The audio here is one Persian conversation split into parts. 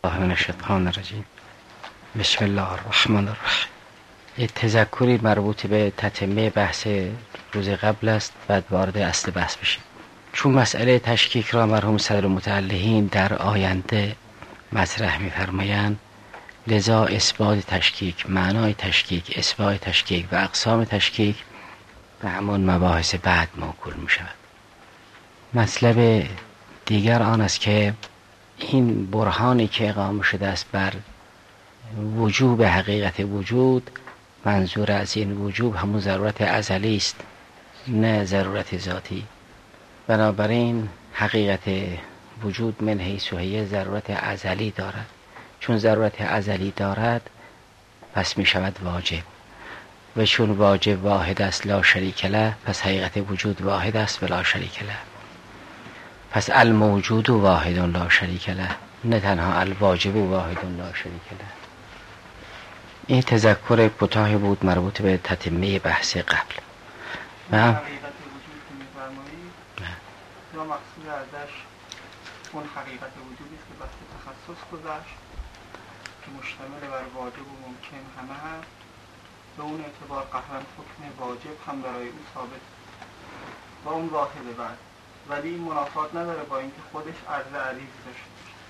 الله من الشیطان الرجیم. بسم الله الرحمن الرحیم. یه تذکری مربوط به تتمه بحث روز قبل است، بعد وارد اصل بحث بشیم. چون مسئله تشکیک را مرحوم صدر المتعلحین در آینده مطرح می‌فرمایند، لذا اثبات تشکیک، معنای تشکیک، اثبات تشکیک و اقسام تشکیک به همون مباحث بعد موکول می‌شود. مطلب دیگر آن است که این برهانی که اقامه شده است بر وجوب حقیقت وجود، منظور از این وجوب همون ضرورت ازلی است، نه ضرورت ذاتی. بنابراین حقیقت وجود من حیث هی ضرورت ازلی دارد. چون ضرورت ازلی دارد پس می شود واجب، و چون واجب واحد است لا شریک له، پس حقیقت وجود واحد است و لا شریک له. پس الموجود واحد لا شریک له، نه تنها الواجب واحد لا شریک له. این تذکر کوتاه بود مربوط به تتمه بحث قبل. حقیقت وجود که می‌فرمایید یا مقصود ازش اون حقیقت وجودی است که بحث تخصص گذاشت که مشتمل بر واجب و ممکن همه هست، به اون اعتبار قهرن حکم واجب هم برای او ثابت و اون واحده بعد، ولی این منافات نداره با اینکه خودش عرض عریض داشته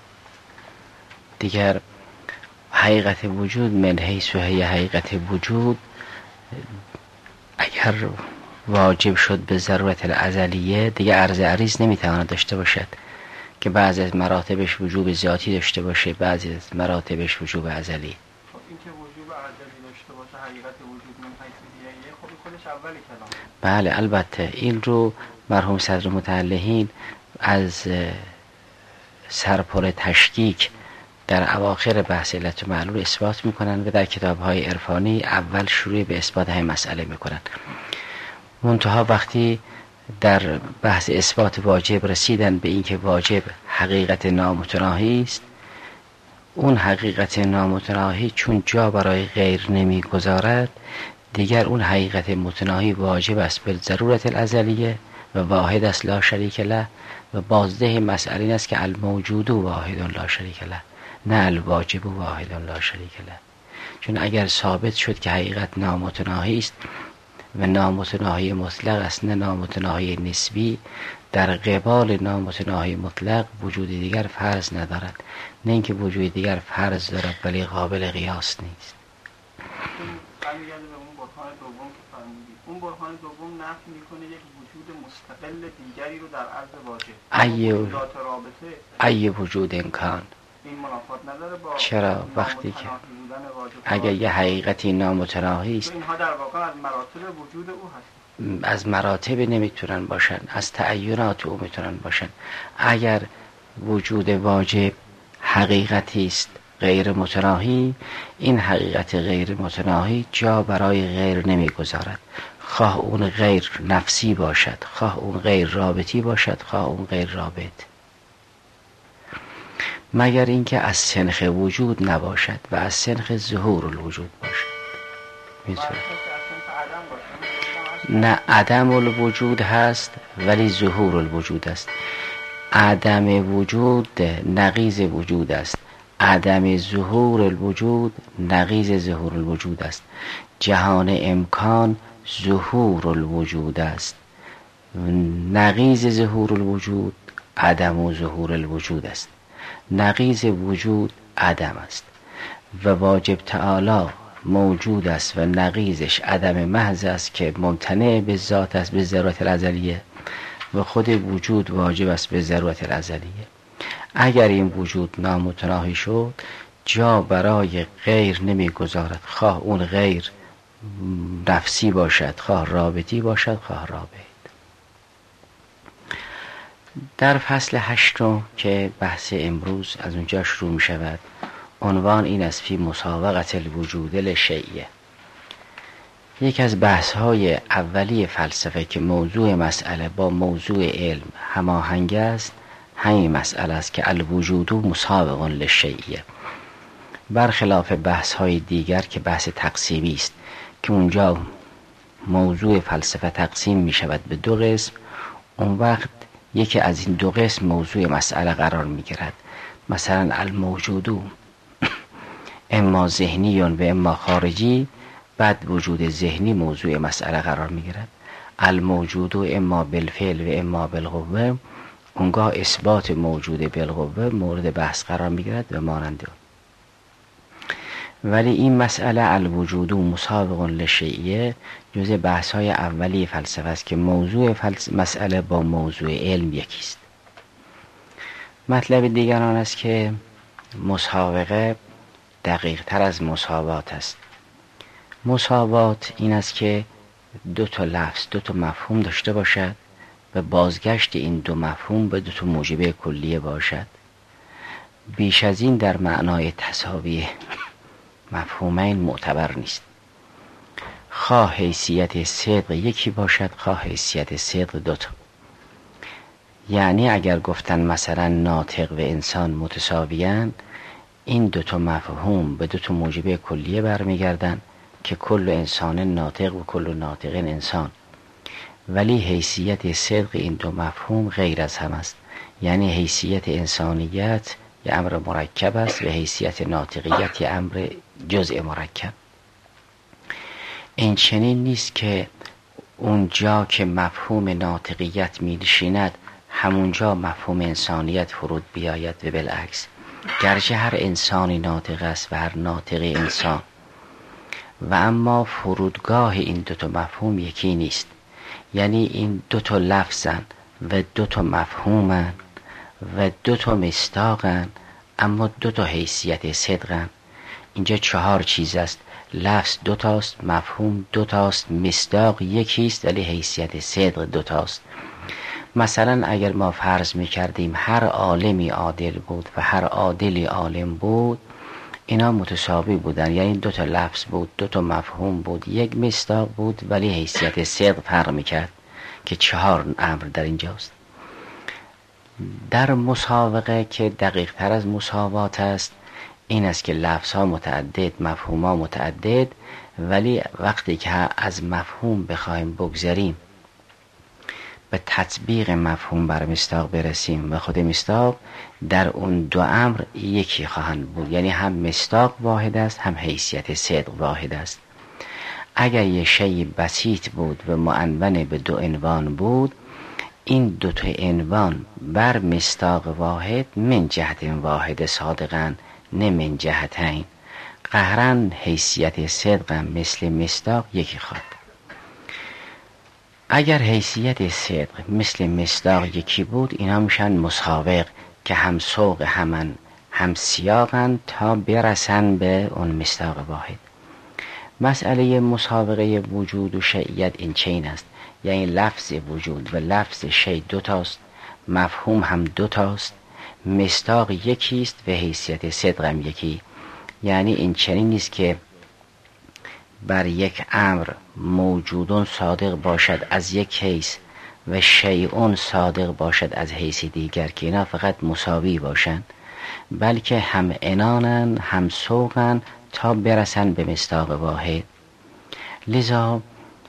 دیگر. حقیقت وجود من حیث هی حقیقت وجود اگر واجب شد به ضرورت الازلیه، دیگه عرض عریض نمیتواند داشته باشد که بعضی از مراتبش وجوب ذاتی داشته باشه، بعضی از مراتبش وجوب ازلی. خب این که وجوب ازلی داشته باشه حقیقت وجود من حیث هیه، خب خودش اولی کلام. بله البته این رو مرحوم صدر المتعلحین از سرپل تشکیک در اواخر بحث علت و معلول اثبات میکنن و در کتاب‌های عرفانی اول شروع به اثبات همین مسئله میکنن. منتها وقتی در بحث اثبات واجب رسیدن به اینکه واجب حقیقت نامتناهی است، اون حقیقت نامتناهی چون جا برای غیر نمیگذارد، دیگر اون حقیقت متناهی واجب است به ضرورت الازلیه و واحد است لا شریک له، و بازده مسئله این است که الموجود واحد لا شریک له، نه الواجب واحد لا شریک له. چون اگر ثابت شد که حقیقت نامتناهی است و نامتناهی مطلق است نه نامتناهی نسبی، در قبال نامتناهی مطلق وجود دیگر فرض ندارد، نه اینکه وجود دیگر فرض دارد ولی قابل قیاس نیست. برمیگرده به اون برهان دوم که فرمودید. اون برهان دوم نفی میکنه یک وجود مستقل دیگری رو در عرض واجب. ای وجود امکان. این منافات نداره با چرا؟ وقتی که اگر یه حقیقتی نامتناهی است، اینها در واقع از مراتب وجود او هست. از مراتب نمیتونن باشن، از تعینات او میتونن باشن. اگر وجود واجب حقیقتی است غیر متناهی، این حقیقت غیر متناهی جا برای غیر نمیگذارد، خواه اون غیر نفسی باشد، خواه اون غیر رابطی باشد، خواه اون غیر رابط، مگر اینکه از سنخ وجود نباشد و از سنخ ظهور الوجود باشد. میتونه نه عدم الوجود هست ولی ظهور الوجود است. عدم وجود نقیض وجود است، عدم ظهور الوجود نقیض ظهور الوجود است. جهان امکان ظهور الوجود است، نقیض ظهور الوجود عدم و ظهور الوجود است. نقیض وجود عدم است و واجب تعالی موجود است و نقیضش عدم محض است که ممتنع به ذات است به ضرورت الازلیه، و خود وجود واجب است به ضرورت الازلیه. اگر این وجود نامتناهی شد، جا برای غیر نمیگذارد، خواه اون غیر نفسی باشد، خواه رابطی باشد، خواه رابط. در فصل 8 که بحث امروز از اونجا شروع می شود، عنوان این است فی مساوقت الوجود لشیء. یک از بحث های اولی فلسفه که موضوع مسئله با موضوع علم هماهنگ است، همین مسئله است که الوجود مساوق للشیء، برخلاف بحث های دیگر که بحث تقسیمی است که اونجا موضوع فلسفه تقسیم می شود به دو قسم. اون وقت یکی از این دو قسم موضوع مسئله قرار می گیرد. مثلا الموجودو اما ذهنی و اما خارجی، بعد وجود ذهنی موضوع مسئله قرار میگیرد. الموجودو اما بالفعل و اما بالقوه، اونگاه اثبات موجود بالقوه مورد بحث قرار میگیرد و مانند اون. ولی این مسئله الوجودو مسابق لشیعه جزء بحث های اولی فلسفه است که موضوع مسئله با موضوع علم یکیست. مطلب دیگر آن است که مسابقه دقیق تر از مساوات است. مساوات این است که دو تا لفظ دو تا مفهوم داشته باشد و بازگشت این دو مفهوم به دو تا موجب کلیه باشد. بیش از این در معنای تساوی مفهومین معتبر نیست. خواه حیثیت صدق یکی باشد، خواه حیثیت صدق دوتا. یعنی اگر گفتن مثلا ناطق و انسان متساویان، این دوتا مفهوم به دوتا موجب کلیه برمیگردن که کل انسان ناطق و کل ناطق انسان. ولی حیثیت صدق این دو مفهوم غیر از هم است. یعنی حیثیت انسانیت یه امر مرکب است و حیثیت ناطقیت یه امر جزء مرکب. این چنین نیست که اونجا که مفهوم ناطقیت می نشیند همونجا مفهوم انسانیت فرود بیاید و بالعکس. گرچه هر انسانی ناطق است و هر ناطق انسان، و اما فرودگاه این دوتا مفهوم یکی نیست. یعنی این دوتا لفظن و دوتا مفهومن و دوتا مصداقن، اما دوتا حیثیت صدقن. اینجا 4 چیز است: لفظ دوتاست، مفهوم دوتاست، مصداق یکیست ولی حیثیت صدق دوتاست. مثلا اگر ما فرض میکردیم هر عالمی عادل بود و هر عادلی عالم بود، اینا متساوی بودن، یعنی دوتا لفظ بود، دوتا مفهوم بود، یک مصداق بود، ولی حیثیت صدق فرق میکرد که 4 امر در اینجاست. در مسابقه که دقیق تر از مساوات است، این است که لفظ ها متعدد، مفهوم ها متعدد، ولی وقتی که از مفهوم بخوایم بگذریم به تطبیق مفهوم بر مصداق برسیم و خود مصداق در اون دو امر یکی خواهند بود. یعنی هم مصداق واحد است، هم حیثیت صدق واحد است. اگر یه شی بسیط بود و معنون به 2 عنوان بود، این 2 تا عنوان بر مصداق واحد من جهت واحد صادقن، نه من جهتین. قهرن حیثیت صدق مثل مصداق یکی خواهد. اگر حیثیت صدق مثل مصداق یکی بود، اینا میشن مسابق که هم سوق همن هم سیاقن تا برسن به اون مصداق واحد. مسئله مسابقه وجود و شیعیت این چین است. یعنی لفظ وجود و لفظ شیع دوتاست، مفهوم هم دوتاست، مصداق یکیست و حیثیت صدق هم یکی. یعنی این چنین نیست که بر یک امر موجودون صادق باشد از یک حیث و شیعون صادق باشد از حیث دیگر، که اینا فقط مساوی باشند، بلکه هم عنانن هم سوقن تا برسن به مصداق واحد. لذا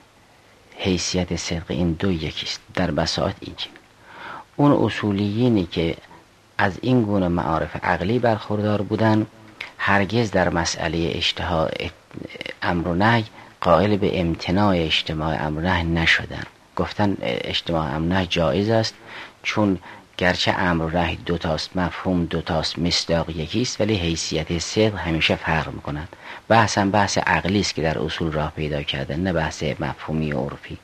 حیثیت صدق این دو یکیست. در بساط اینجا اون اصولیینی که از این گونه معارف عقلی برخوردار بودن هرگز در مسئله اجتهاد امر و نهی قائل به امتناع اجتماع امر و نهی نشدن. گفتن اجتماع امر و نهی جایز است، چون گرچه امر و نهی دوتاست، مفهوم دوتاست، مصداق یکیست، ولی حیثیت صدق همیشه فرق میکنند. بحث عقلی است که در اصول راه پیدا کردن، نه بحث مفهومی و عرفی.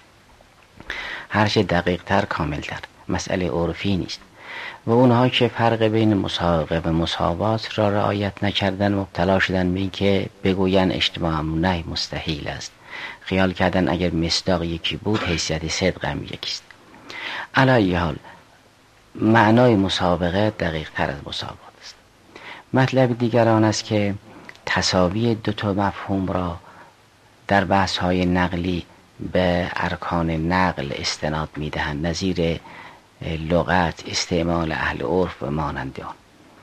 هرچه دقیق تر کامل تر، مسئله عرفی نیست. و اونها که فرق بین مسابقه و مساوات را رعایت نکردن مبتلا شدن به این که بگوین اجتماع امر و نهی مستحیل است. خیال کردن اگر مصداق یکی بود حیثیت صدق هم یکیست. علی ای حال معنای مسابقه دقیق تر از مساوات است. مطلب دیگر آن است که تساوی 2 تا مفهوم را در بحث های نقلی به ارکان نقل استناد می دهند، نظیر لغت، استعمال اهل عرف و مانند آن.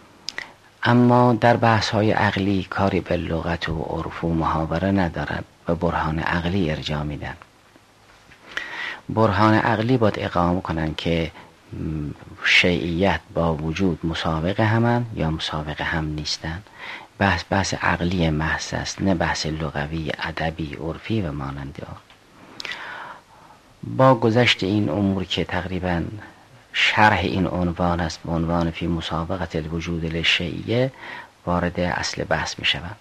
اما در بحث های عقلی کاری به لغت و عرف و محاوره ندارند و برهان عقلی ارجاع میدن. برهان عقلی باید اقامه کنند که شیعیت با وجود مسابقه همن یا مسابقه هم نیستن. بحث عقلی محض است، نه بحث لغوی، ادبی، عرفی و مانند آن. با گذشت این امور که تقریبا شرح این عنوان است به عنوان فی مسابقت الوجود للشیعیه، وارد اصل بحث می شوم.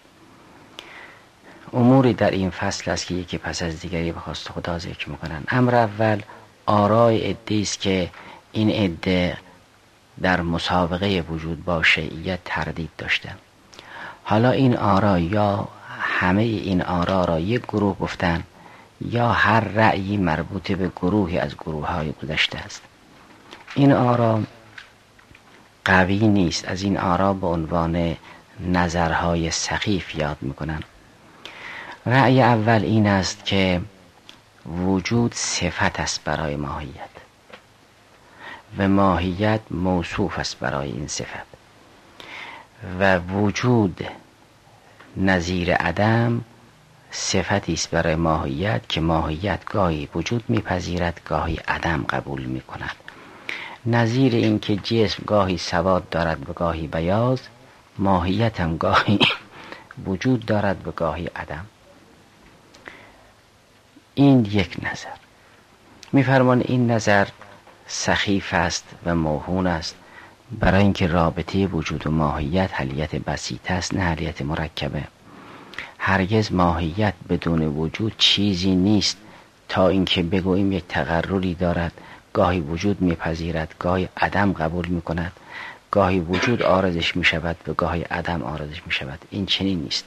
اموری در این فصل است که یکی پس از دیگری به خواست خدا ذکر میکنن. امر اول آرای عده‌ای است که این عده در مسابقه وجود با شیعیت تردید داشتن. حالا این آرا یا همه این آرا را یک گروه گفتن یا هر رأیی مربوط به گروهی از گروه‌های گذشته است. این آرا قوی نیست. از این آرا به عنوان نظرهای سخیف یاد میکنن. رأی اول این است که وجود صفت است برای ماهیت و ماهیت موصوف است برای این صفت و وجود نظیر عدم صفتی است برای ماهیت که ماهیت گاهی وجود میپذیرد گاهی عدم قبول میکند. نظیر این که جسم گاهی سواد دارد و گاهی بیاض، ماهیت هم گاهی وجود دارد و گاهی عدم. این یک نظر. میفرمان این نظر سخیف است و موهون است، برای اینکه رابطه وجود و ماهیت حلیت بسیط است نه حلیت مرکبه. هرگز ماهیت بدون وجود چیزی نیست تا اینکه بگوییم یک تقرری دارد، گاهی وجود میپذیرد گاهی عدم قبول میکند، گاهی وجود عارضش میشود و گاهی عدم عارضش میشود. این چنین نیست،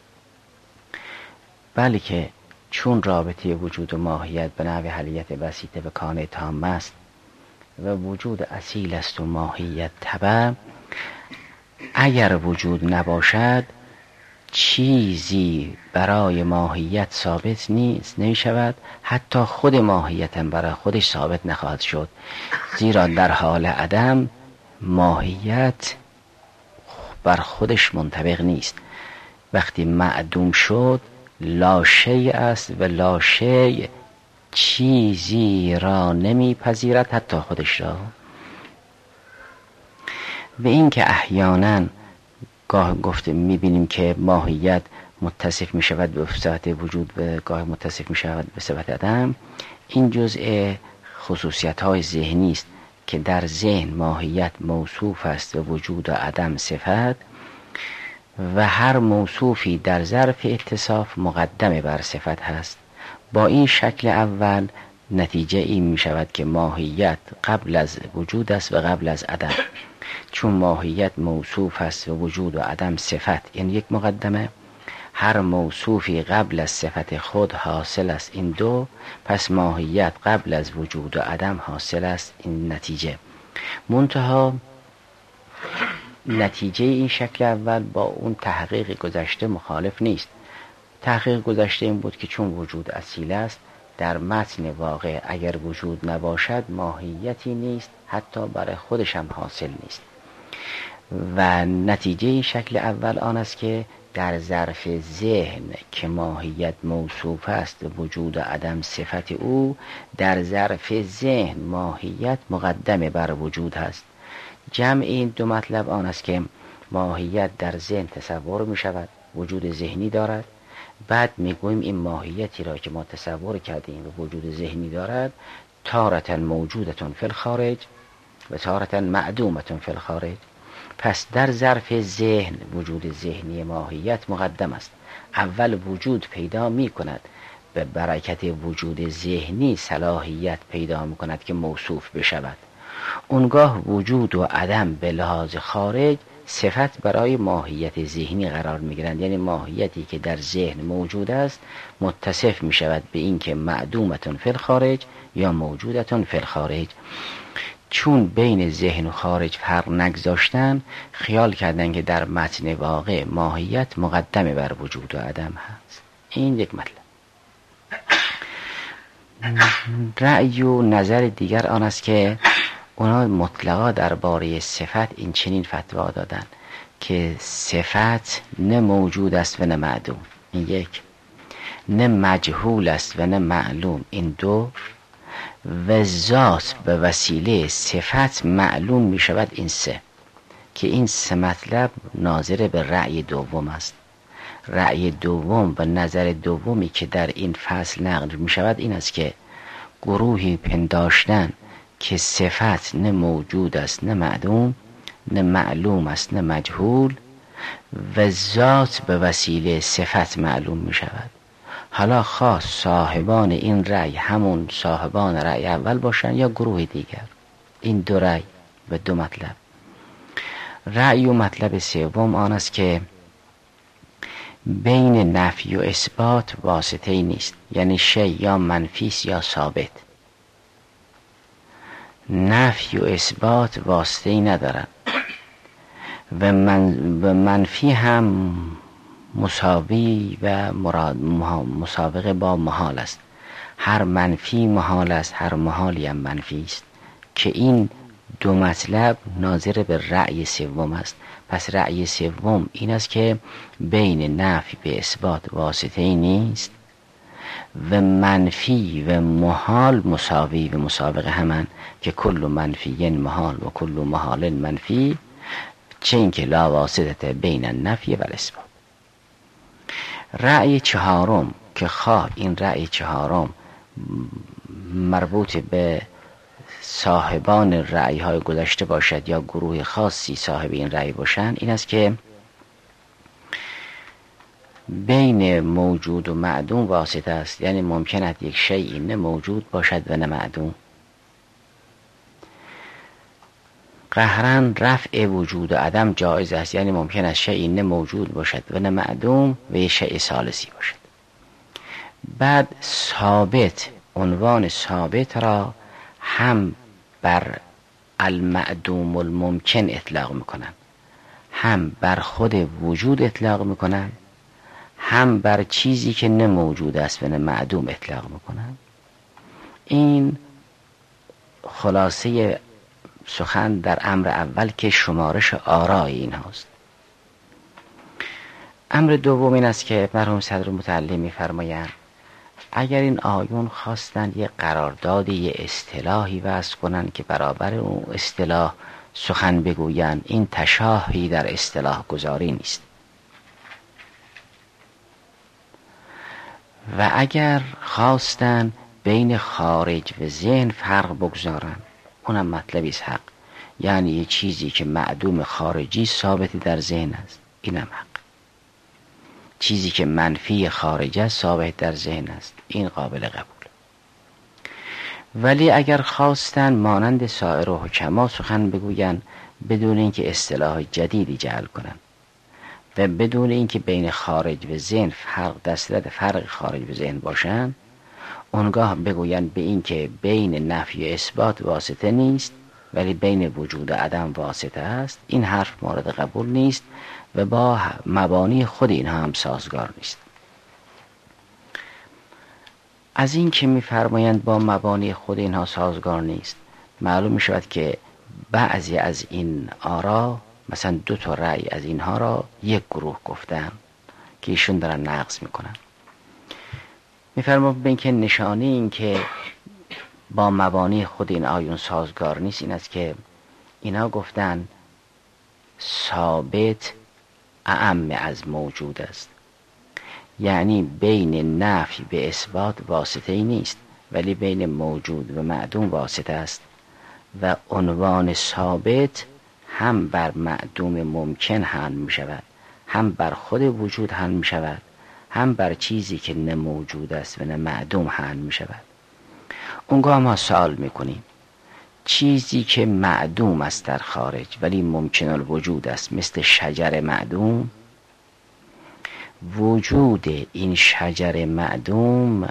بلکه چون رابطه وجود و ماهیت به نحو حلیت بسیطه و کانه تام است و وجود اصیل است و ماهیت تبع، اگر وجود نباشد چیزی برای ماهیت ثابت نیست، نمیشود. حتی خود ماهیت هم برای خودش ثابت نخواهد شد، زیرا در حال عدم ماهیت بر خودش منطبق نیست. وقتی معدوم شد لا شیء است و لا شیء چیزی را نمیپذیرد حتی خودش را. و این که احیانا گاه گفته میبینیم که ماهیت متصف میشود به صفت وجود و گاه متصف میشود به صفت عدم، این جزء خصوصیت های ذهنی است که در ذهن ماهیت موصوف است و وجود و عدم صفت و هر موصوفی در ظرف اتصاف مقدم بر صفت هست. با این شکل اول نتیجه این می شود که ماهیت قبل از وجود است و قبل از عدم. چون ماهیت موصوف است و وجود و عدم صفت، این یک مقدمه. هر موصوفی قبل از صفت خود حاصل است، این دو. پس ماهیت قبل از وجود و عدم حاصل است، این نتیجه. منتها نتیجه این شکل اول با اون تحقیق گذشته مخالف نیست. تحقیق گذشته این بود که چون وجود اصیل است، در متن واقع اگر وجود نباشد ماهیتی نیست، حتی برای خودش هم حاصل نیست. و نتیجه این شکل اول آن است که در ظرف ذهن که ماهیت موصوف است وجود و عدم صفت او، در ظرف ذهن ماهیت مقدم بر وجود هست. جمع این دو مطلب آن است که ماهیت در ذهن تصور می شود، وجود ذهنی دارد. بعد می گوییم این ماهیتی را که ما تصور کردیم و وجود ذهنی دارد تارة موجودتون فی الخارج و تارة معدومتون فی الخارج. پس در ظرف ذهن وجود ذهنی ماهیت مقدم است. اول وجود پیدا می کند، به برکت وجود ذهنی صلاحیت پیدا می کند که موصوف بشود. اونگاه وجود و عدم به لحاظ خارج صفت برای ماهیت ذهنی قرار می گیرند. یعنی ماهیتی که در ذهن موجود است متصف می شود به این که معدومتون فی الخارج یا موجودتون فی الخارج. چون بین ذهن و خارج فرق نگذاشتن، خیال کردن که در متن واقع ماهیت مقدم بر وجود و عدم هست. این یک مطلب. رأی و نظر دیگر آن است که اونا مطلقا درباره صفت این چنین فتوا دادن که صفت نه موجود است و نه معدوم، این یک. نه مجهول است و نه معلوم، این دو. و ذات به وسیله صفت معلوم می شود. این سه که این سه مطلب ناظر به رأی دوم است. رأی دوم و نظر دومی که در این فصل نقل می شود این است که گروهی پنداشتن که صفت نه موجود است نه معدوم، نه معلوم است نه مجهول، و ذات به وسیله صفت معلوم می شود. حالا خاص صاحبان این رأی همون صاحبان رأی اول باشن یا گروه دیگر، این دو رأی و دو مطلب. رأی و مطلب سوم آن است که بین نفی و اثبات واسطه ای نیست، یعنی شی یا منفی است یا ثابت. نفی و اثبات واسطه ای ندارن و منفی هم مساوی و مسابقه با محال است. هر منفی محال است، هر محالی هم منفی است، که این دو مطلب ناظر به رأی سوم است. پس رأی سوم این است که بین نفی به اثبات واسطه ای نیست و منفی و محال مساوی و مسابقه همان، که کل منفی محال و کل محال منفی، چه این که لا واسطه بین النفی و الاثبات. رأی چهارم که خواه این رأی چهارم مربوط به صاحبان رأی های گذشته باشد یا گروه خاصی صاحب این رأی باشند، این است که بین موجود و معدوم واسطه است. یعنی ممکن است یک شیء نه موجود باشد و نه معدوم. قهرن رفع وجود و عدم جایز است، یعنی ممکن است شیء نه موجود باشد و نه معدوم و یک شیء ثالثی باشد. بعد ثابت، عنوان ثابت را هم بر المعدوم الممکن اطلاق میکنن، هم بر خود وجود اطلاق میکنن، هم بر چیزی که نه موجود است و نه معدوم اطلاق میکنن. این خلاصه سخن در امر اول که شمارش آرای این هاست. امر دوم این است که مرحوم صدر متعلی می‌فرمایند اگر این آیون خواستند یه قراردادی، یه اصطلاحی وضع کنند که برابر اون اصطلاح سخن بگویند، این تشاهی در اصطلاح گذاری نیست. و اگر خواستند بین خارج و ذهن فرق بگذارند، اونم مطلبی است حق. یعنی یه چیزی که معدوم خارجی ثابتی در ذهن است، اینم حق. چیزی که منفی خارجی است ثابت در ذهن است، این قابل قبول. ولی اگر خواستن مانند سایر حکما سخن بگویند بدون اینکه اصطلاح جدیدی جعل کنند و بدون اینکه بین خارج و ذهن در صورت فرق خارج و ذهن باشند، اونگاه بگویند به این که بین نفی و اثبات واسطه نیست ولی بین وجود و عدم واسطه است، این حرف مورد قبول نیست و با مبانی خود اینها هم سازگار نیست. از این که می‌فرمایند با مبانی خود اینها سازگار نیست، معلوم می شود که بعضی از این آرا، مثلا 2 تا رأی از اینها را یک گروه گفتن که ایشون دارن نقض میکنن. می‌فرمایند به این که نشانه این که با مبانی خود این آیون سازگار نیست این است که اینا گفتن ثابت اعم از موجود است، یعنی بین نفی به اثبات واسطه ای نیست ولی بین موجود و معدوم واسطه است و عنوان ثابت هم بر معدوم ممکن حمل می شود، هم بر خود وجود حمل می شود، هم بر چیزی که نه موجود است و نه معدوم حمل می شود. اونگاه ما سوال میکنیم چیزی که معدوم است در خارج ولی ممکن الوجود است، مثل شجر معدوم، وجود این شجر معدوم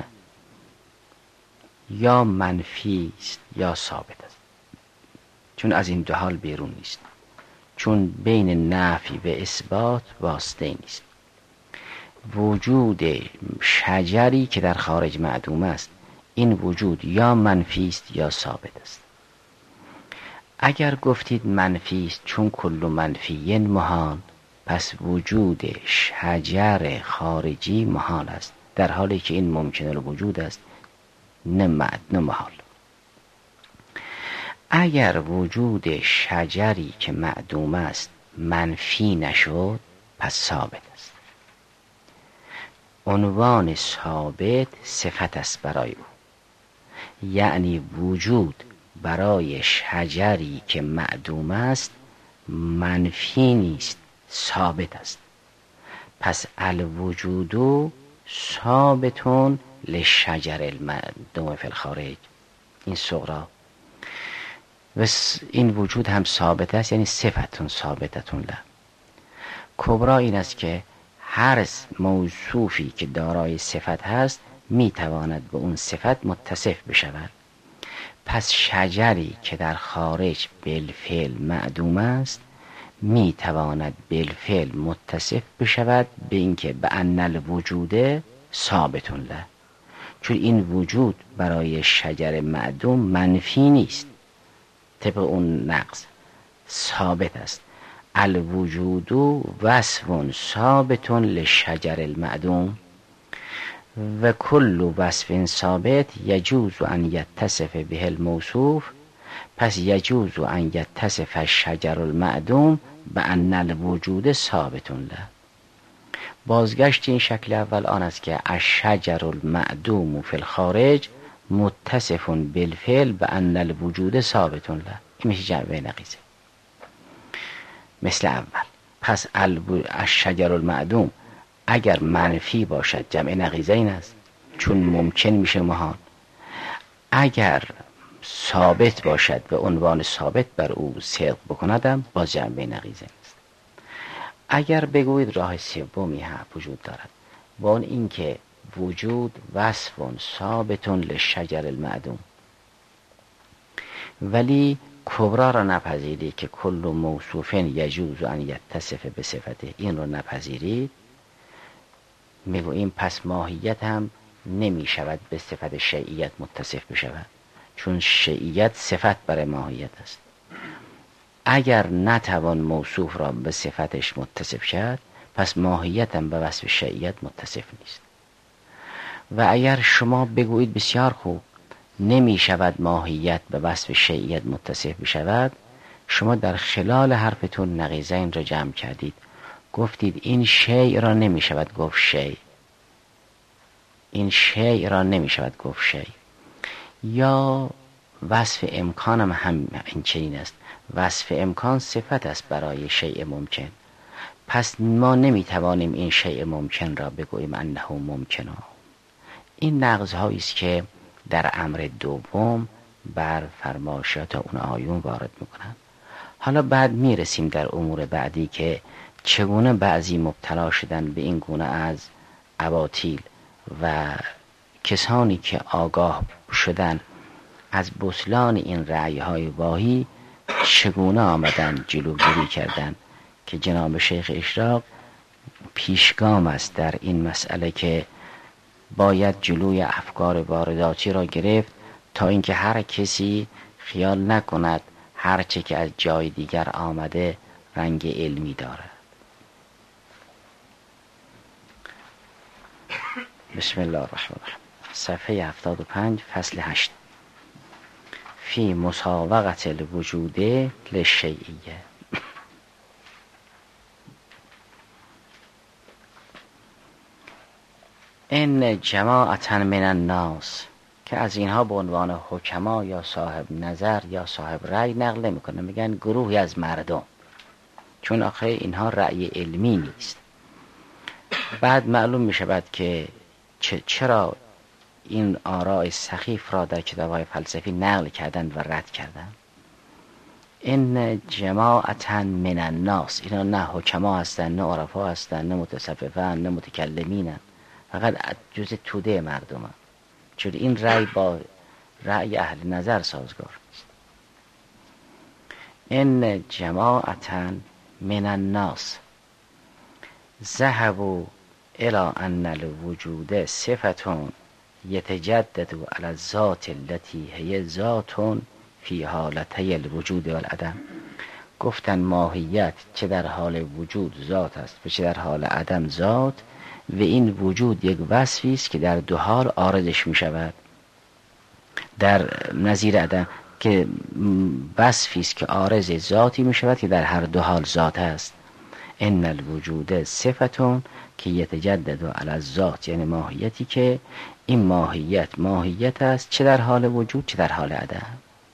یا منفی است یا ثابت است، چون از این 2 حال بیرون نیست، چون بین نفی و اثبات واسطه نیست. وجود شجری که در خارج معدوم است، این وجود یا منفی است یا ثابت است. اگر گفتید منفی است چون کل منفی محال، پس وجود شجر خارجی محال است، در حالی که این ممکن الوجود است نه محال. اگر وجود شجری که معدوم است منفی نشد پس ثابت است. عنوان ثابت صفت است برای او، یعنی وجود برای شجری که معدوم است منفی نیست، ثابت است. پس الوجود ثابتون للشجر المعدوم فی الخارج. این صغرا و این وجود هم ثابت است، یعنی صفتون ثابتتون له. کبرا این است که هر موصوفی که دارای صفت هست میتواند به اون صفت متصف بشود. پس شجری که در خارج بالفعل معدوم است میتواند بالفعل متصف بشود به اینکه به ان الوجود ثابتون له، چون این وجود برای شجر معدوم منفی نیست، طبق اون نقض ثابت است. الوجود وصف ثابت للشجر المعدوم و کل وصف ثابت یجوز ان یتصف به الموصوف. پس یجوز ان یتصف الشجر المعدوم بان الوجود ثابت له. بازگشت این شکل اول آن است که الشجر المعدوم فی الخارج متصف بالفعل بان الوجود ثابت له. این میشه جمع نقیضه مثل اول. پس الشجر المعدوم اگر منفی باشد جمع نقیضه این است، چون ممکن میشه محال. اگر ثابت باشد به عنوان ثابت بر او صدق بکندم باز جمع نقیضه است. اگر بگویید راه سومی هم وجود دارد با اون اینکه وجود وصف ثابت للشجر المعدوم، ولی کبرا را نپذیرید که کل موصوف یجوز ان یتصف به صفته، این را نپذیرید، میگوییم پس ماهیت هم نمی شود به صفت شیعیت متصف بشود، چون شیعیت صفت برای ماهیت است. اگر نتوان موصوف را به صفتش متصف شد پس ماهیت هم به وصف شیعیت متصف نیست. و اگر شما بگویید بسیار خوب نمی شود ماهیت به وصف شیعیت متصف بشود، شما در خلال حرفتون نقیضین را جمع کردید. گفتید این شیء را نمی شود گفت شیء، این شیء را نمی شود گفت شیء. یا وصف امکان هم این چنین است، وصف امکان صفت است برای شیء ممکن، پس ما نمی توانیم این شیء ممکن را بگوییم انه ممکنه. این نقض هایی است که در امر دوم بر فرمایشات اون آیون وارد میکنند. حالا بعد میرسیم در امور بعدی که چگونه بعضی مبتلا شدن به این گونه از اباطیل و کسانی که آگاه شدن از بطلان این رأی‌های واهی چگونه آمدن جلوگیری کردن، که جناب شیخ اشراق پیشگام است در این مسئله که باید جلوی افکار وارداتی را گرفت تا اینکه هر کسی خیال نکند هر چه که از جای دیگر آمده رنگ علمی دارد. بسم الله الرحمن الرحیم. صفحه 75 فصل 8 فی مساوقت الوجود للشیعیه. این جماعتا من الناس، که از اینها به عنوان حکما یا صاحب نظر یا صاحب رأی نقل نمیکنه، میگن گروهی از مردم، چون آخه اینها رأی علمی نیست. بعد معلوم میشود که چرا این آراء سخیف را در کتاب‌های فلسفی نقل کردن و رد کردن. این جماعتا من الناس، اینا نه حکما هستن، نه عرفا هستن، نه متصوفن، نه متکلمینن، فقط جز توده مردم هم. چون این رأی با رأی اهل نظر سازگار نیست. این جماعتا من الناس ذهبوا الى ان الوجود صفتون یتجدد علی الذات التي هي ذات فی حالتی الوجود والعدم. گفتن ماهیت چه در حال وجود ذات است و چه در حال عدم ذات، و این وجود یک وصفی است که در دو حال عارضش می شود، در نظیر عدم که وصفی است که عارض ذاتی می شود که در هر دو حال ذات است. ان الوجود صفتون که یتجدد علی الذات، یعنی ماهیتی که این ماهیت است، چه در حال وجود چه در حال عدم.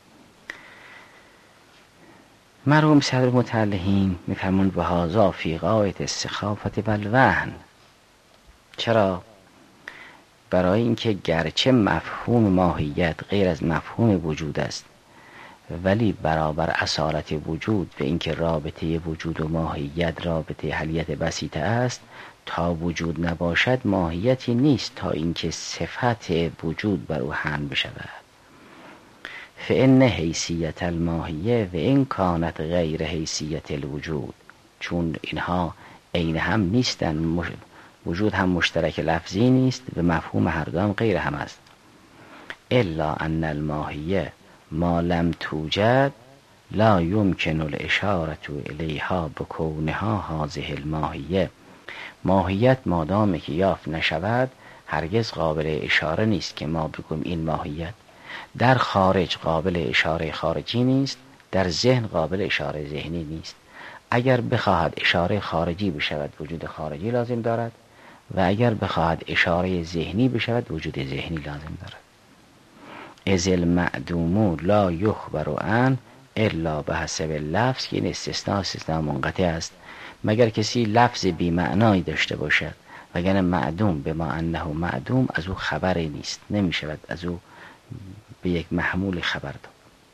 مرحوم صدر متعلهین میفرموند و هذا فی غایت السخافة و الوهن. چرا؟ برای اینکه گرچه مفهوم ماهیت غیر از مفهوم وجود است، ولی برابر اصالت وجود به اینکه رابطه وجود و ماهیت رابطه حلیت بسیطه است، تا وجود نباشد ماهیتی نیست تا اینکه صفت وجود بر او حمل بشود. فإن حیثیت الماهیه و این کانت غیر حیثیت الوجود، چون اینها عین هم نیستن، وجود هم مشترک لفظی نیست و مفهوم هر دو هم غیر هم است. الا ان الماهیه ما لم توجد لا یمکن الاشاره الیها بکونها هذه الماهیه. ماهیت مادامی که یافت نشود هرگز قابل اشاره نیست که ما بگویم این ماهیت. در خارج قابل اشاره خارجی نیست، در ذهن قابل اشاره ذهنی نیست. اگر بخواهد اشاره خارجی بشود وجود خارجی لازم دارد و اگر بخواهد اشاره ذهنی بشود وجود ذهنی لازم دارد. اذ المعدوم لا یخبر عنه الا بحسب اللفظ، که این استثناء منقطع است، مگر کسی لفظ بی معنایی داشته باشد، وگرنه معدوم به ما انه معدوم از او خبری نیست، نمی شود از او به یک محمول خبر داد.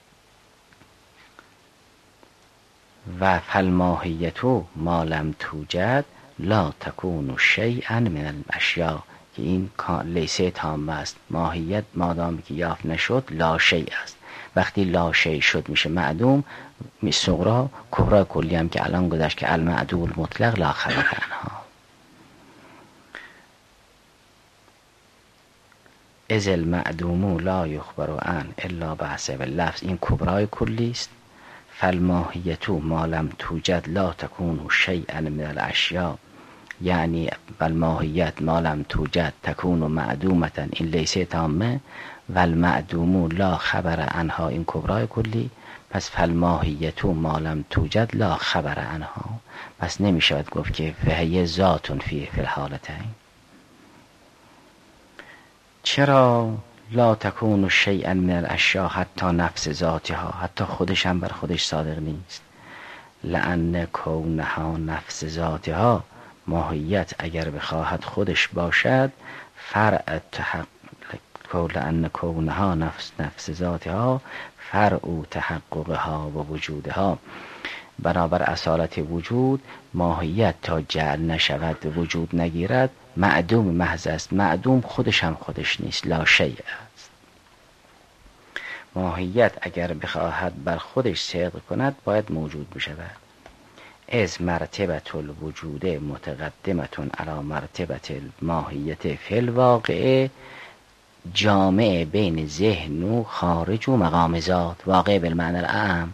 و فالماهیتو ما لم توجد لا تکون شیئا من الاشیاء، که این لیسه تام است. ماهیت مادامی که یافت نشد لا شیء است. وقتی لا شیء شد میشه معدوم. صغرا کبرا کلی هم که الان گذشت که المعدوم مطلق لا خبر عنها. اذ المعدوم لا یخبر عنه الا بحسب اللفظ، این کبرای کلی است. فالماهیتو ما لم توجد لا تکون شیئا من الاشیاء، یعنی والماهیت ما لم توجد تکون معدومتا، این لیسه تامه. والمعدوم لا خبر عنها، این کبرای کلی. پس فالماهیتو ما لم توجد لا خبر عنها، پس نمی شود گفت که فهی ذاتون فی الحالتین. چرا لا تکون شیئا من الاشیاء حتی نفس ذاتها، حتی خودش هم بر خودش صادق نیست. لأن کونها نفس ذاتها، ماهیت اگر بخواهد خودش باشد فرع لأن کونها نفس ذاتها فرع تحققها و وجودها، بنابر اصالت وجود ماهیت تا جعل نشود و وجود نگیرد معدوم محض است. معدوم خودش هم خودش نیست، لا شیء است. ماهیت اگر بخواهد بر خودش صدق کند باید موجود بشود. از مرتبت الوجود متقدمتون علی مرتبت الماهیت فی الواقع، جامع بین ذهن و خارج و مقام ذات، واقع بالمعنی الاعم.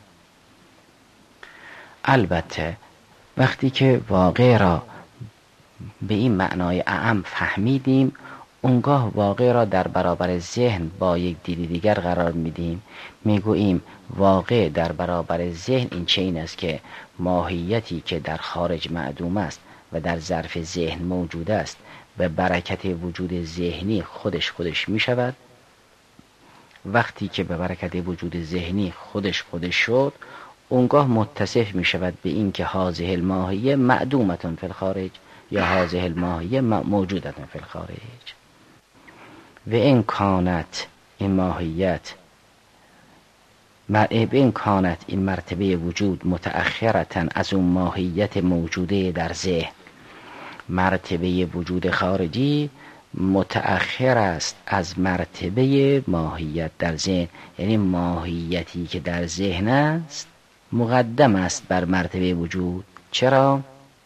البته وقتی که واقع را به این معنای اعم فهمیدیم، اونگاه واقع را در برابر ذهن با یک دید دیگر قرار میدیم. میگوییم واقع در برابر ذهن این چه این است که ماهیتی که در خارج معدوم است و در ظرف ذهن موجود است به برکت وجود ذهنی خودش می شود. وقتی که به برکت وجود ذهنی خودش شد، اونگاه متصف می شود به این که هذه الماهیه معدومتون فی الخارج یا هذه الماهیه موجودتون فی الخارج. و این کانت این ماهیت این کانت این مرتبه وجود متأخرتن از اون ماهیت موجوده در ذهن. مرتبه وجود خارجی متأخر است از مرتبه ماهیت در ذهن، یعنی ماهیتی که در ذهن است مقدم است بر مرتبه وجود. چرا؟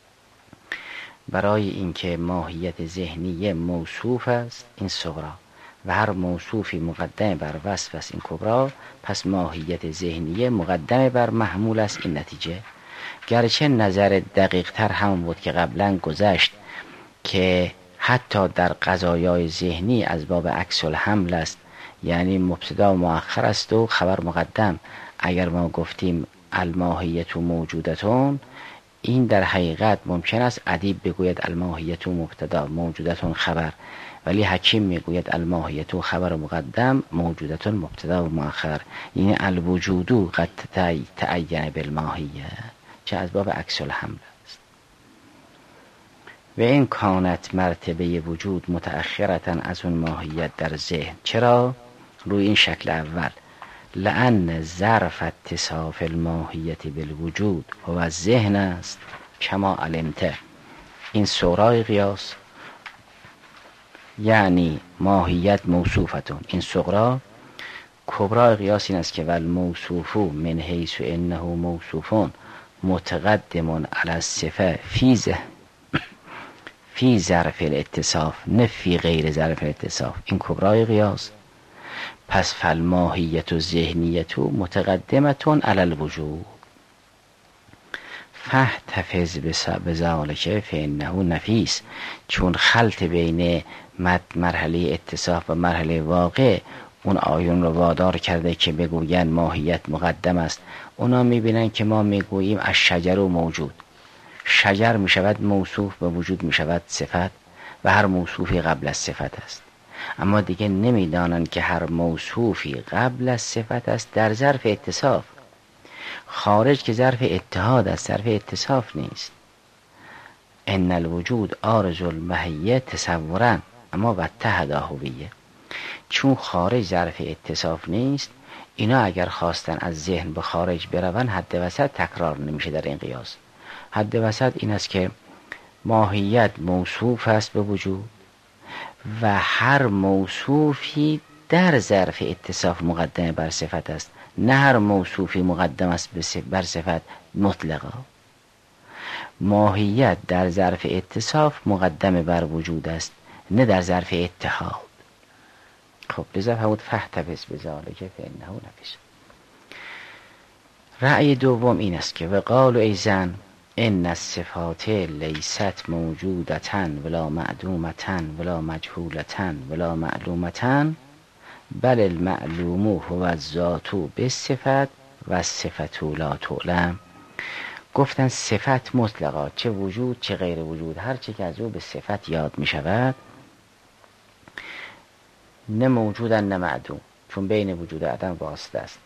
برای اینکه ماهیت ذهنی موصوف است، این صغرا، و هر موصوفی مقدم بر وصف است، این کبرا. پس ماهیت ذهنی مقدم بر محمول است، این نتیجه. گرچه نظر دقیق تر هم بود که قبلا گذشت که حتی در قضایای ذهنی از باب عکس الحمل است، یعنی مبتدا مؤخر است و خبر مقدم. اگر ما گفتیم الماهیت موجودتون، این در حقیقت ممکن است ادیب بگوید الماهیت مبتدا موجودتون خبر، ولی حکیم میگوید الماهیت خبر مقدم موجودتون مبتدا و مؤخر. یعنی الوجود قد تعین بالماهیه، چه از باب عکس الحمل است. و این کانت مرتبه وجود متأخرتا از اون ماهیت در ذهن. چرا؟ روی این شکل اول، لأن ظرف اتصاف الماهیت بالوجود و ذهن است کما علمته. این سغرای قیاس، یعنی ماهیت موصوفتون. این صغرا کبرای قیاس این است که والموصوف من حیث انه موصوفون متقدم علی الصفه فی ظرف الاتصاف، نه فی غیر ظرف الاتصاف. این کبرای قیاس. پس فالماهیت و ذهنیت متقدمتون علی الوجود. فاحتفظ بذالک فانه نفیس. چون خلط بین مرحله اتصاف و مرحله واقع اون آیون رو وادار کرده که بگوین ماهیت مقدم است. اونا میبینن که ما میگوییم الشجر و موجود، شجر میشود موصوف، به وجود میشود صفت و هر موصوفی قبل از صفت است. اما دیگه نمیدانند که هر موصوفی قبل از صفت است در ظرف اتصاف. خارج که ظرف اتحاد است، ظرف اتصاف نیست. ان الوجود عارض المحیه تصورا اما و اتحد هویه. چون خارج ظرف اتصاف نیست، اینا اگر خواستن از ذهن به خارج بروند، حد وسط تکرار نمیشه در این قیاس. حد وسط این است که ماهیت موصوف است به وجود و هر موصوفی در ظرف اتصاف مقدم بر صفت است، نه هر موصوفی مقدم است بر صفت مطلقا. ماهیت در ظرف اتصاف مقدم بر وجود است، نه در ظرف اتحاد. خب لذا فرمود فاحتفظ بذالک فانه نفیس. رأی دوم این است که وقال ایضا ان الصفات لیست موجودتا ولا معدومتا ولا مجهولتا ولا معلومتا بل المعلوم هو الذات بالصفت و الصفت لا تعلم. گفتن صفت مطلقا، چه وجود چه غیر وجود، هر چی که از او به صفت یاد می شود، نه موجودن نه معدوم، چون بین وجود و عدم واسطه است،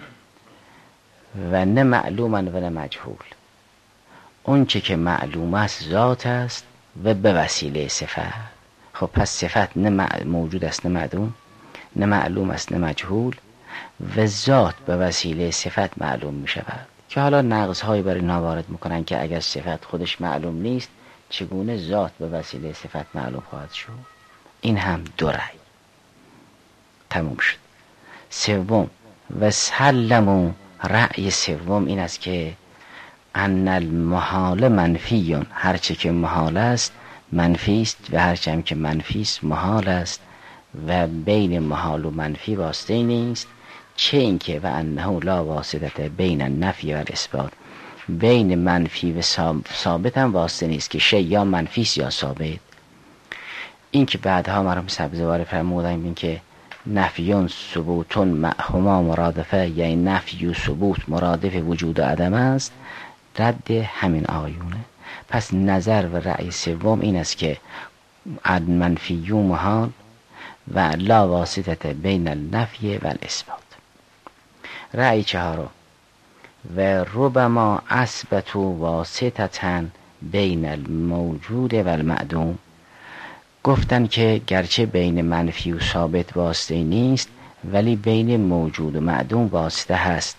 و نه معلومن و نه مجهول. اون چه که معلوم است ذات است و به وسیله صفت. خب پس صفت نه موجود است نه معدوم، نه معلوم است نه مجهول، و ذات به وسیله صفت معلوم می شود. که حالا نقض هایی بر اینها وارد میکنن که اگر صفت خودش معلوم نیست، چگونه ذات به وسیله صفت معلوم خواهد شد. این هم دو رأی تموم شد. سوم و سلمو، رأی سوم این است که ان المحال منفیون، هرچه که محال است منفی است و هرچه هم که منفی است محال است و بین محال و منفی واسطه نیست. چه اینکه و انه لا واسطه بین النفی و الاثبات، بین منفی و ثابت هم واسطه نیست که شی یا منفی است یا ثابت. این که بعدها مرحوم سبزواری فرمودن این که نفیون ثبوتون معهما مرادفه، یعنی نفی و ثبوت مرادف وجود و عدم است، رد همین آیونه. پس نظر و رأی سوم این است که منفی و محال و لا واسطه بین النفی و الاثبات. رأی چهارم و ربما اثبتوا واسطه بین الموجود و المعدوم. گفتن که گرچه بین منفی و ثابت واسطه نیست، ولی بین موجود و معدوم واسطه هست.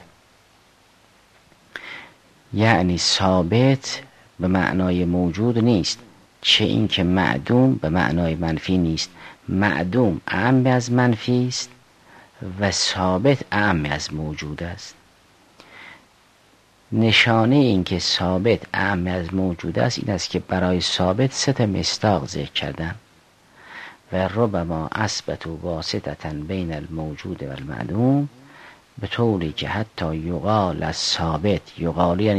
یعنی ثابت به معنای موجود نیست، چه این که معدوم به معنای منفی نیست. معدوم اعم از منفی است و ثابت اعم از موجود است. نشانه این که ثابت اعم از موجود است این است که برای ثابت 3 مصداق ذکر کردن. و ربما اثبتوا واسطه بین الموجود و المعدوم، به طوری که حتی یقال از ثابت، یقال یعنی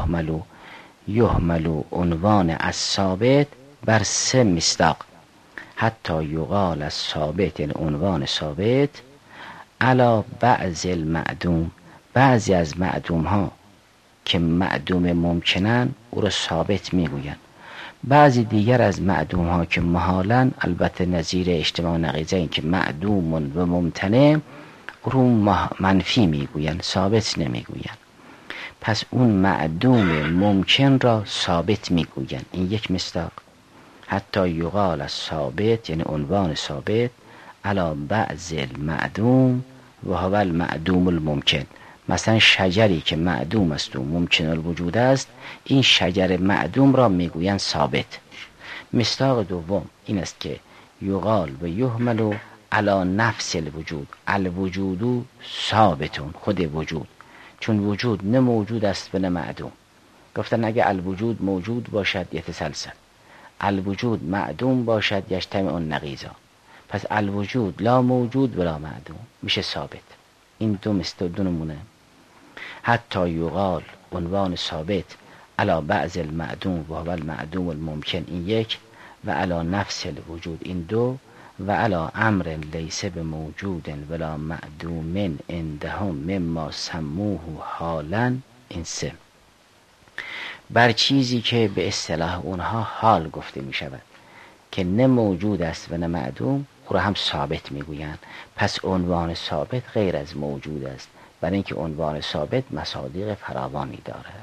یحملو عنوان از ثابت بر 3 مصداق. حتی یقال از ثابت، یعنی عنوان ثابت، علی بعض المعدوم، بعضی از معدوم ها که معدوم ممکنن او رو ثابت میگوین، بعضی دیگر از معدوم ها که محالن، البته نظیر اجتماع نقیضه این که معدوم و ممتنع، او رو منفی میگوین، ثابت نمیگوین. پس اون معدوم ممکن را ثابت میگوین. این یک مصداق. حتی یقال از ثابت، یعنی عنوان ثابت، علی بعض المعدوم و هو المعدوم الممکن. مثلا شجری که معدوم است و ممکن الوجود است، این شجر معدوم را میگویند ثابت. مصداق دوم این است که یقال و یحمل علی نفس الوجود، الوجود ثابتون، خود وجود، چون وجود نه موجود است و نه معدوم. گفتن اگه الوجود موجود باشد یتسلسل، الوجود معدوم باشد یجتمع النقیضان. پس الوجود لا موجود ولا معدوم، میشه ثابت. این دو نمونه. حتی یقال عنوان ثابت علی بعض المعدوم و هو المعدوم الممکن، این یک، و علی نفس الوجود، این دو، و علی امر لیس بموجود ولا معدوم عندهم مما سموه حالا، این سه. بر چیزی که به اصطلاح اونها حال گفته می شود که نه موجود است و نه معدوم، او را هم ثابت می گویند. پس عنوان ثابت غیر از موجود است، برای اینکه عنوان ثابت مصادیق فراوانی دارد.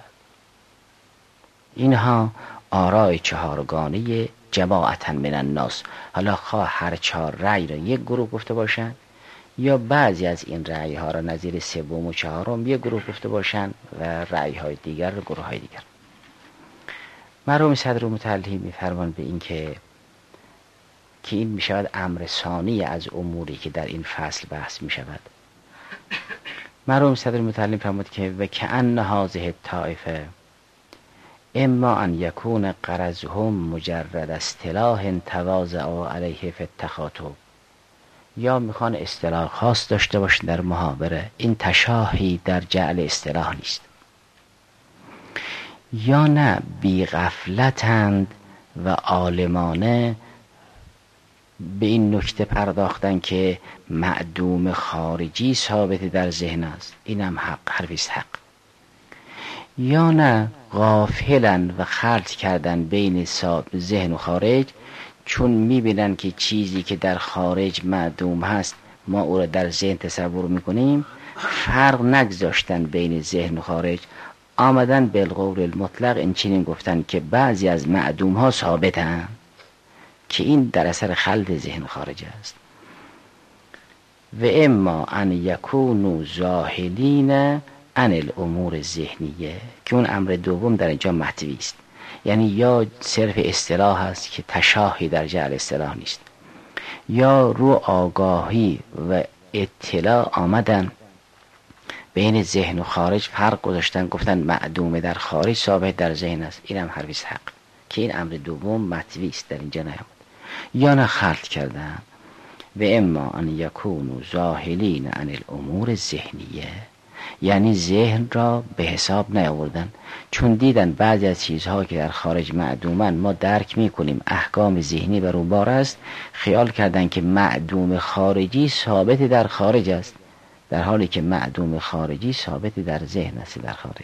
اینها آراء چهارگانه جماعتا من الناس. حالا خواه هر چهار رأی را یک گروه گفته باشند یا بعضی از این رأی ها را نظیر سوم و چهارم یک گروه گفته باشند و رأی های دیگر را گروه های دیگر. مرحوم صدر متعلی می‌فرمایند به این که این می شود امر ثانی از اموری که در این فصل بحث می شود. مرحوم صدر متعلی فرمود که و کأن هذه الطائفه اما ان یکون غرضهم مجرد اصطلاح تواضع علیه فی التخاطب، یا میخوان اصطلاح خاص داشته باشن در محاوره، این تشاهی در جعل اصطلاح نیست، یا نه بی غفلتند و عالمانه به این نکته پرداختن که معدوم خارجی ثابت در ذهن است، اینم حق، حرفیست حق، یا نه غافلن و خلط کردن بین ذهن و خارج، چون میبینن که چیزی که در خارج معدوم هست ما او را در ذهن تصور میکنیم، فرق نگذاشتن بین ذهن و خارج، آمدن بالقول المطلق این چنین گفتن که بعضی از معدوم ها ثابتن، که این در اثر خلط ذهن و خارج است. و اما ان یکونوا زاهدین عن الامور ذهنیه، که اون امر دوم در اینجا محتوی است، یعنی یا صرف اصطلاح است که تشاهی در جعل اصطلاح نیست، یا رو آگاهی و اطلاع آمدن بین ذهن و خارج فرق گذاشتن، گفتن معدوم در خارج ثابت در ذهن است، اینم حرفیست حق، که این امر دوم محتوی است در اینجا نیامد. یا نه خلط کردن. و اما ان یکونوا زاهدین عن الامور ذهنیه، یعنی ذهن را به حساب نیاوردن، چون دیدن بعضی از چیزها که در خارج معدومن ما درک میکنیم، احکام ذهنی بر اون بار است، خیال کردن که معدوم خارجی ثابت در خارج است، در حالی که معدوم خارجی ثابت در ذهن است در خارج.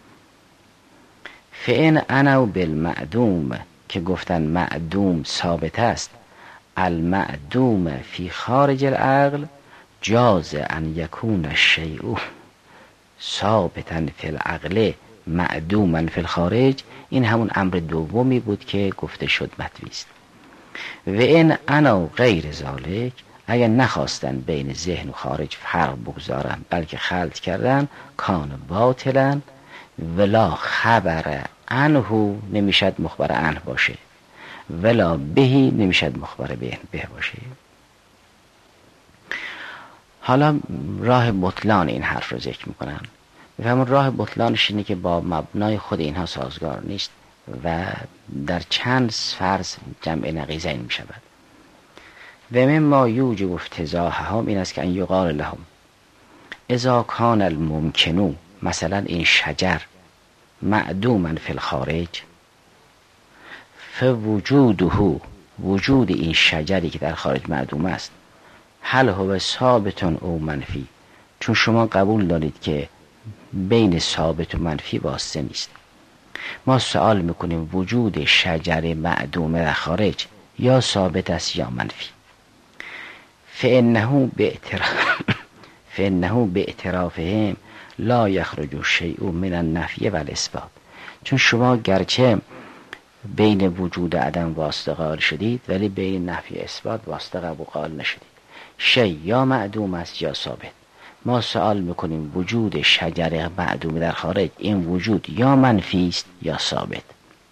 فإن انوا بالمعدوم، که گفتن معدوم ثابت است، المعدوم فی خارج العقل جاز ان یکون الشیء ثابتا فی العقل معدوما فی الخارج، این همون امر دومی بود که گفته شد مطوی است. و این انا غیر ذالک، اگر نخواستن بین ذهن و خارج فرق بگذارن بلکه خلط کردن، کان باطلا ولا خبر عنه، نمیشد مخبر عنه باشه، ولا بهی، نمیشد مخبر به باشه. حالا راه بطلان این حرف رو ذکر میکنن. همون راه بطلانش اینه که با مبنای خود اینها سازگار نیست و در چند فرض جمع نقیضه این میشود. و مما یوجب افتضاحهم این است که ان یقال لهم اذا کان الممکنو، مثلا این شجر معدوما فی الخارج فوجوده وجود این شجری که در خارج معدوم است هل هو ثابت او منفی، چون شما قبول دارید که بین ثابت و منفی واسطه نیست. ما سوال میکنیم وجود شجر معدوم در خارج یا ثابت است یا منفی. فإنه باعترافهم لا یخرج شیء من النفی و الاثبات، چون شما گرچه بین وجود عدم واسطه قائل شدید ولی بین نفی اثبات واسطه قائل نشدید. شیء یا معدوم است یا ثابت. ما سوال میکنیم وجود شجر معدوم در خارج این وجود یا منفی است یا ثابت.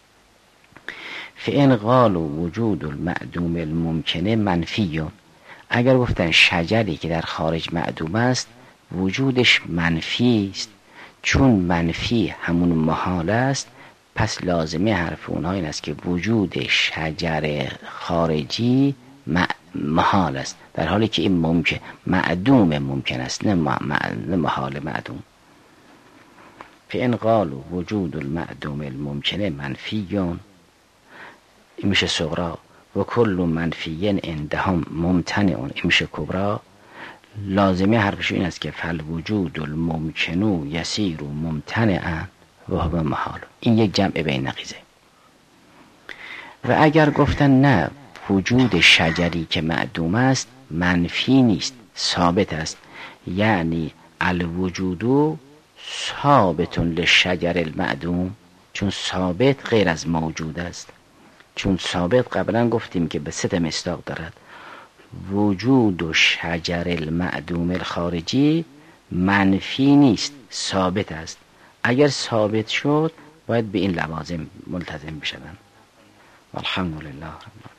فإن قالوا وجود المعدوم الممکنه منفی، اگر گفتن شجری که در خارج معدوم است وجودش منفی است، چون منفی همون محال است، پس لازمه حرف اونها این است که وجود شجر خارجی محال است، در حالی که این ممکن معدوم ممکن است، نه محال معدوم. فإن قالوا وجود المعدوم الممکنه منفی، این میشه صغرا، و کل منفی عندهم ممتنع، این میشه کبرا. لازمه حرفش این است که فل وجود الممکنو یسیر ممتنعا و هو محال. این یک جمع بین نقیضه. و اگر گفتن نه وجود شجری که معدوم است منفی نیست ثابت است، یعنی الوجود ثابت للشجر المعدوم، چون ثابت غیر از موجود است. چون ثابت قبلا گفتیم که به 3 مصداق دارد. وجود و شجر المعدوم الخارجی منفی نیست ثابت است. اگر ثابت شد باید به این لوازم ملتزم بشوند. والحمد لله رب العالمین.